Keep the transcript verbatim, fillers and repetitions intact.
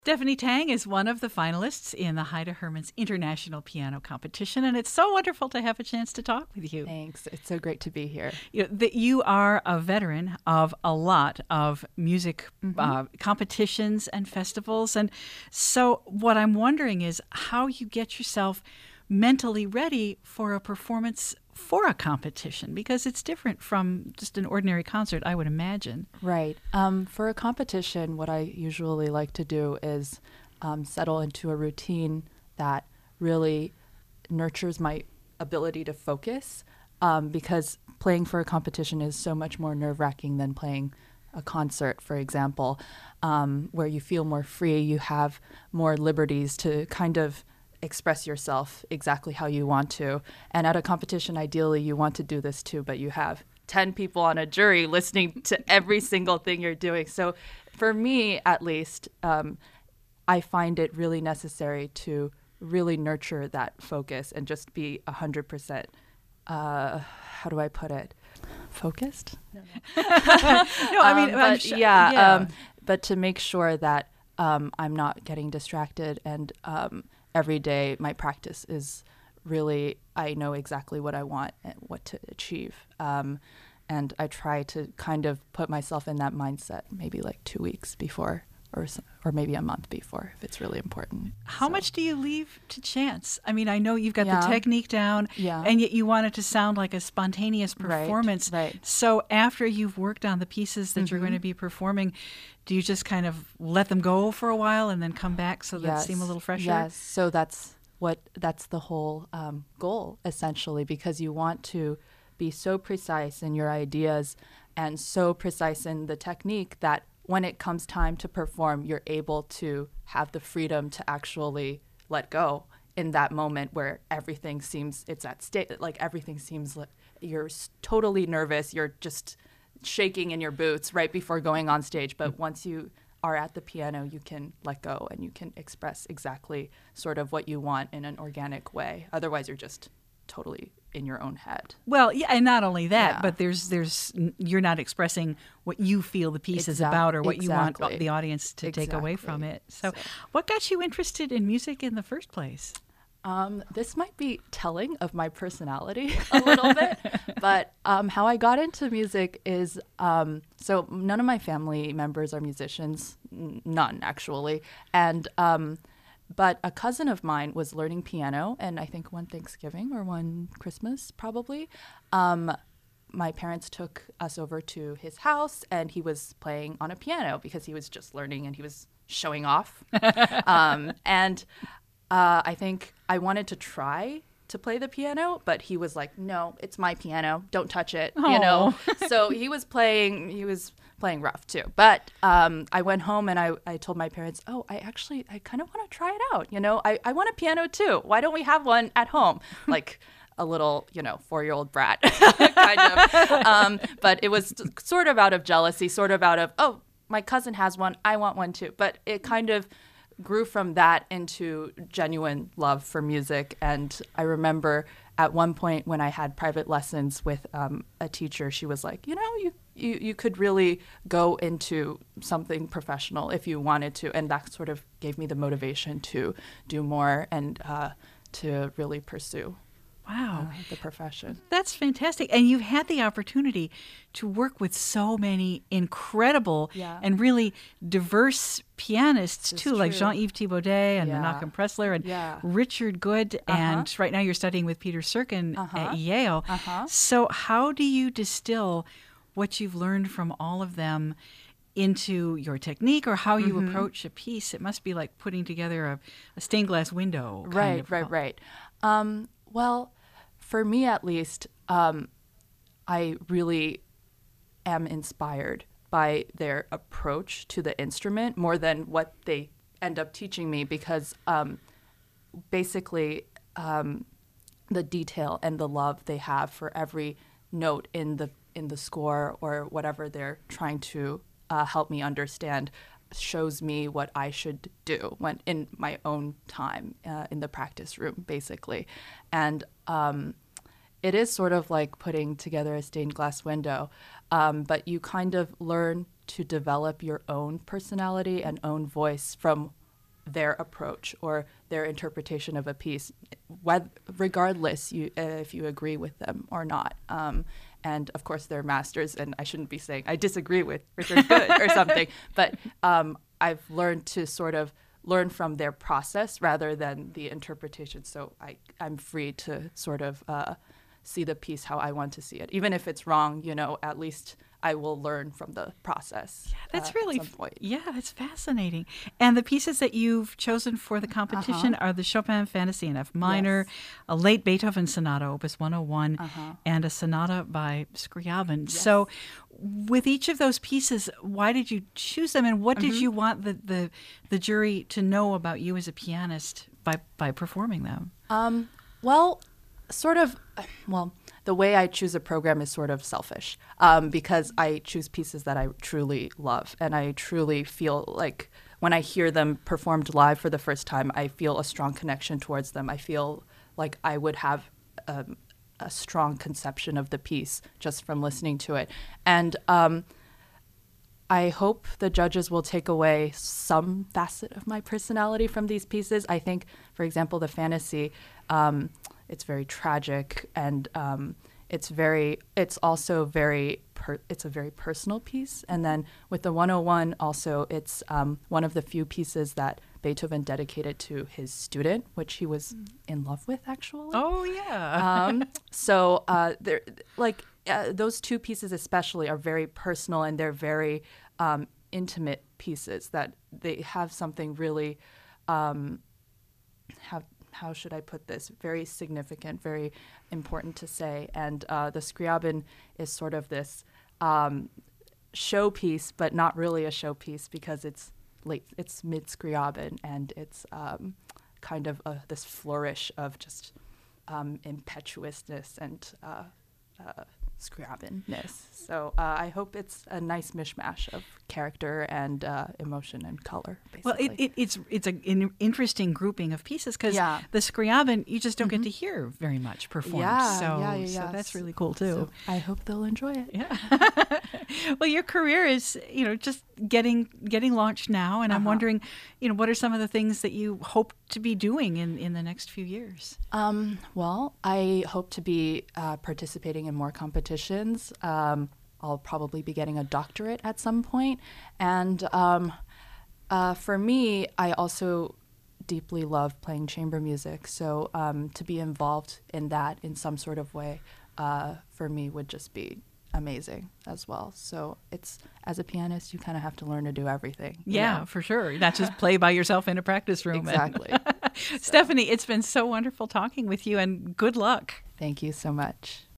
Stephanie Tang is one of the finalists in the Haida Hermans International Piano Competition, and it's so wonderful to have a chance to talk with you. Thanks. It's so great to be here. You know, that you are a veteran of a lot of music mm-hmm. uh, competitions and festivals, and so what I'm wondering is how you get yourself mentally ready for a performance for a competition, because it's different from just an ordinary concert, I would imagine. Right. Um, for a competition, what I usually like to do is um, settle into a routine that really nurtures my ability to focus, um, because playing for a competition is so much more nerve-wracking than playing a concert, for example, um, where you feel more free, you have more liberties to kind of express yourself exactly how you want to. And at a competition, ideally, you want to do this too, but you have ten people on a jury listening to every single thing you're doing. So for me, at least, um, I find it really necessary to really nurture that focus and just be one hundred percent, uh, how do I put it? Focused? No, no. no I mean, um, I'm but sh- yeah, yeah. Um, but to make sure that um, I'm not getting distracted, and um, every day my practice is really, I know exactly what I want and what to achieve. Um, and I try to kind of put myself in that mindset maybe like two weeks before or or maybe a month before if it's really important. How so. much do you leave to chance? I mean, I know you've got yeah. the technique down, yeah. and yet you want it to sound like a spontaneous performance. Right, right. So after you've worked on the pieces that mm-hmm. you're going to be performing, do you just kind of let them go for a while and then come back so yes. they seem a little fresher? Yes, so that's what that's the whole um, goal, essentially, because you want to be so precise in your ideas and so precise in the technique that when it comes time to perform, you're able to have the freedom to actually let go in that moment where everything seems it's at stake, like everything seems like you're totally nervous, you're just shaking in your boots right before going on stage. But once you are at the piano, you can let go and you can express exactly sort of what you want in an organic way. Otherwise, you're just totally in your own head. Well, yeah, and not only that, yeah. but there's there's you're not expressing what you feel the piece exactly. is about or what exactly. you want the audience to exactly. take away from it. So, so, what got you interested in music in the first place? Um, this might be telling of my personality a little bit, but um, how I got into music is, um, so none of my family members are musicians, n- none actually, and um, but a cousin of mine was learning piano, and I think one Thanksgiving or one Christmas probably, um, my parents took us over to his house, and he was playing on a piano because he was just learning and he was showing off, um, and Uh, I think I wanted to try to play the piano, but he was like, no, it's my piano. Don't touch it, Aww. you know? So he was playing, he was playing rough too. But um, I went home and I, I told my parents, oh, I actually, I kind of want to try it out. You know, I, I want a piano too. Why don't we have one at home? Like a little, you know, four-year-old brat kind of. Um, but it was sort of out of jealousy, sort of out of, oh, my cousin has one. I want one too. But it kind of grew from that into genuine love for music. And I remember at one point when I had private lessons with um, a teacher, she was like, you know, you, you, you could really go into something professional if you wanted to. And that sort of gave me the motivation to do more and uh, to really pursue Wow. uh, the profession. That's fantastic. And you've had the opportunity to work with so many incredible yeah. and really diverse pianists, It's too, like true. Jean-Yves Thibaudet and Yeah. Menachem Pressler and Yeah. Richard Good. Uh-huh. And right now you're studying with Peter Serkin Uh-huh. at Yale. Uh-huh. So how do you distill what you've learned from all of them into your technique or how you Mm-hmm. approach a piece? It must be like putting together a, a stained glass window. Kind Right, of. right, right. Um, well, for me at least, um, I really am inspired by their approach to the instrument more than what they end up teaching me, because um, basically um, the detail and the love they have for every note in the in the score or whatever they're trying to uh, help me understand shows me what I should do when in my own time uh, in the practice room, basically. And um, it is sort of like putting together a stained glass window, um, but you kind of learn to develop your own personality and own voice from their approach or their interpretation of a piece, whether, regardless you, uh, if you agree with them or not. Um, and of course, they're masters, and I shouldn't be saying I disagree with Richard Good or something, but um, I've learned to sort of learn from their process rather than the interpretation. So I, I'm free to sort of uh, see the piece how I want to see it. Even if it's wrong, you know, at least I will learn from the process. Yeah, that's uh, really, at some point. yeah, that's fascinating. And the pieces that you've chosen for the competition Uh-huh. are the Chopin Fantasy in F minor, Yes. a late Beethoven Sonata, Opus one oh one, Uh-huh. and a sonata by Scriabin. Yes. So with each of those pieces, why did you choose them, and what did Mm-hmm. you want the, the, the jury to know about you as a pianist by, by performing them? Um, well, sort of, well, the way I choose a program is sort of selfish um, because I choose pieces that I truly love. And I truly feel like when I hear them performed live for the first time, I feel a strong connection towards them. I feel like I would have um, a strong conception of the piece just from listening to it. And um, I hope the judges will take away some facet of my personality from these pieces. I think, for example, the fantasy, um, it's very tragic, and um, it's very. It's also very. Per, it's a very personal piece. And then with the one oh one, also, it's um, one of the few pieces that Beethoven dedicated to his student, which he was in love with, actually. Oh, yeah. Um, so uh, they're like uh, those two pieces especially are very personal, and they're very um, intimate pieces that they have something really um, how how should I put this, very significant, very important to say. And uh, the Scriabin is sort of this um, showpiece, but not really a showpiece because it's late, it's mid Scriabin, and it's um, kind of a, this flourish of just um, impetuousness and uh, uh, Scriabin-ness. So uh, I hope it's a nice mishmash of character and uh, emotion and color, basically. Well, it, it, it's it's a, an interesting grouping of pieces because Yeah. the Scriabin you just don't Mhm. get to hear very much performed. Yeah, so, yeah, yeah, so yeah. that's really cool too. So I hope they'll enjoy it. Yeah. Well, your career is, you know, just getting getting launched now, and I'm Uh-huh. wondering, you know, what are some of the things that you hope to be doing in, in the next few years? Um, well, I hope to be uh, participating in more competitions. Um, I'll probably be getting a doctorate at some point. And um, uh, for me, I also deeply love playing chamber music. So um, to be involved in that in some sort of way, uh, for me would just be amazing as well. So it's, as a pianist, you kind of have to learn to do everything. you Yeah, know? for sure. Not just play by yourself in a practice room. Exactly. Stephanie, it's been so wonderful talking with you, and good luck. Thank you so much.